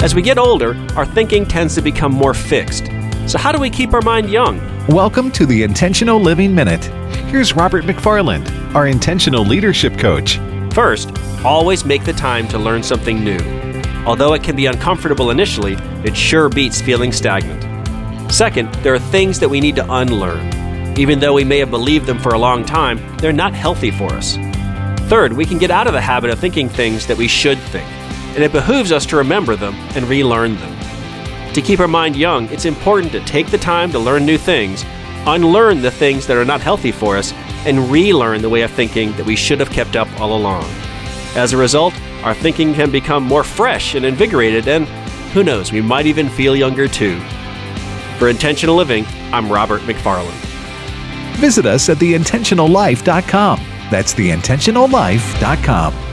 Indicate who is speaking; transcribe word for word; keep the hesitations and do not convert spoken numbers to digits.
Speaker 1: As we get older, our thinking tends to become more fixed. So how do we keep our mind young?
Speaker 2: Welcome to the Intentional Living Minute. Here's Robert McFarland, our intentional leadership coach.
Speaker 1: First, always make the time to learn something new. Although it can be uncomfortable initially, it sure beats feeling stagnant. Second, there are things that we need to unlearn. Even though we may have believed them for a long time, they're not healthy for us. Third, we can get out of the habit of thinking things that we should think, and it behooves us to remember them and relearn them. To keep our mind young, it's important to take the time to learn new things, unlearn the things that are not healthy for us, and relearn the way of thinking that we should have kept up all along. As a result, our thinking can become more fresh and invigorated, and who knows, we might even feel younger too. For Intentional Living, I'm Robert McFarland.
Speaker 2: Visit us at the intentional life dot com. That's the intentional life dot com.